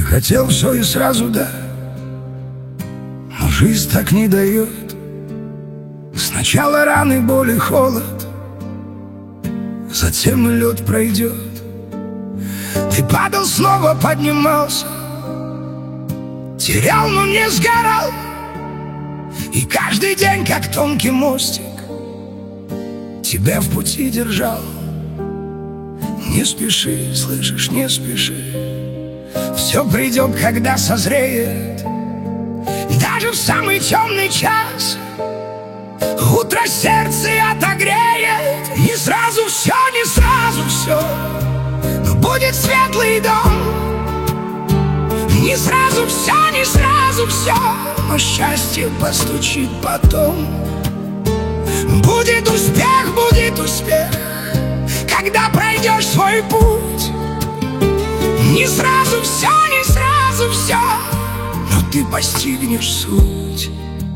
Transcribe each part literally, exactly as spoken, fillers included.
хотел все и сразу, да, но жизнь так не дает. Сначала раны, боль и холод, затем и лед пройдет. Ты падал, снова поднимался, терял, но не сгорал. И каждый день, как тонкий мостик, тебя в пути держал. Не спеши, слышишь, не спеши, все придет, когда созреет. Даже в самый темный час утро сердце отогреет. Не сразу все, не сразу все, но будет светлый дом. Не сразу все, не сразу все, но счастье постучит потом. Будет успех, будет успех, когда пройдешь свой путь. Не сразу все, не сразу все, но ты постигнешь суть.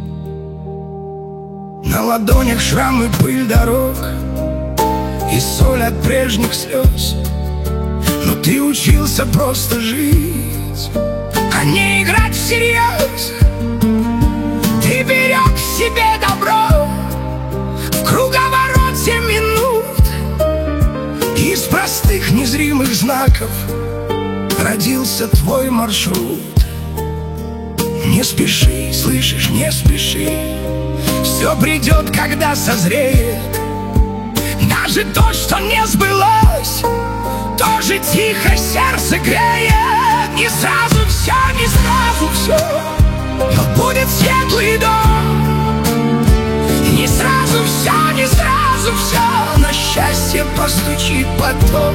На ладонях шрамы, пыль дорог и соль от прежних слез. Но ты учился просто жить, а не играть всерьез. Ты берег в себе добро в круговороте минут. Из простых незримых знаков родился твой маршрут. Не спеши, слышишь, не спеши, все придет, когда созреет. Даже то, что не сбылось, тоже тихо сердце греет. Не сразу все, не сразу все, но будет светлый дом. Не сразу все, не сразу все, но счастье постучит потом.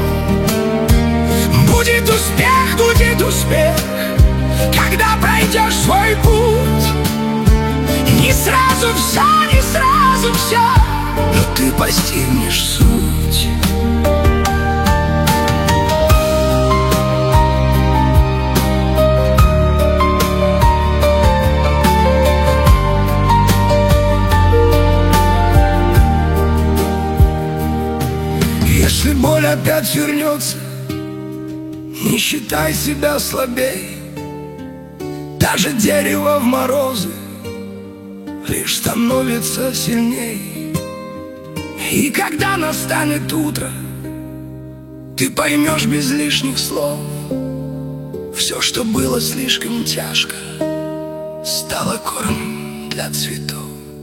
Будет успех, будет успех, когда пройдешь свой путь. Не сразу все, не сразу все, но ты постигнешь суть. Если боль опять вернется, не считай себя слабей. Даже дерево в морозы лишь становится сильней. И когда настанет утро, ты поймешь без лишних слов: все, что было слишком тяжко, стало кормом для цветов.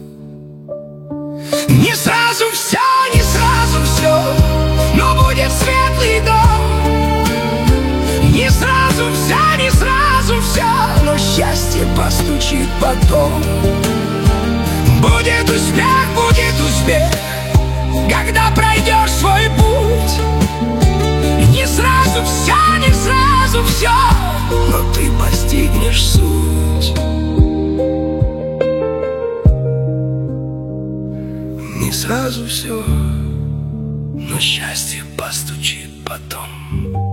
Не сразу все, не сразу все, но будет светлый дом. Не сразу все, не сразу все, но счастье постучит потом. Будет успех, будет успех, когда пройдешь свой путь. Не сразу все, не сразу все, но ты постигнешь суть. Не сразу все, но счастье постучит потом.